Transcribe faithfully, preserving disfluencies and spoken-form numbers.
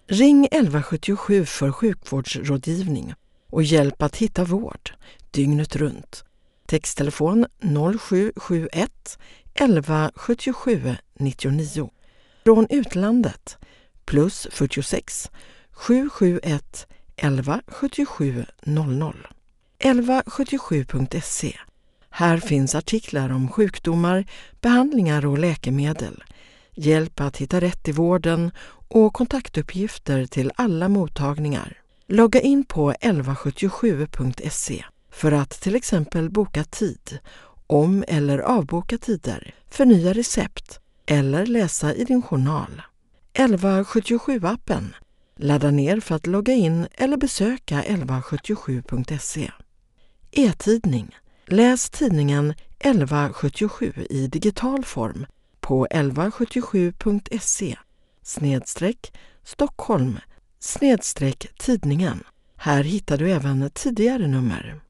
Ring elva sjuttiosju för sjukvårdsrådgivning och hjälp att hitta vård dygnet runt. Texttelefon noll sju sju ett elva sjuttiosju nittionio. Från utlandet plus fyrtiosex sju sju ett elva sjuttiosju noll noll. elva sjuttiosju punkt se. Här finns artiklar om sjukdomar, behandlingar och läkemedel, hjälp att hitta rätt i vården och kontaktuppgifter till alla mottagningar. Logga in på elva sjuttiosju punkt se för att till exempel boka tid, om- eller avboka tider, förnya recept eller läsa i din journal. elva sjuttiosju-appen. Ladda ner för att logga in eller besöka elva sjuttiosju punkt se. E-tidning. Läs tidningen elva sjuttiosju i digital form på elva sjuttiosju punkt se snedstreck Stockholm snedstreck tidningen. Här hittar du även tidigare nummer.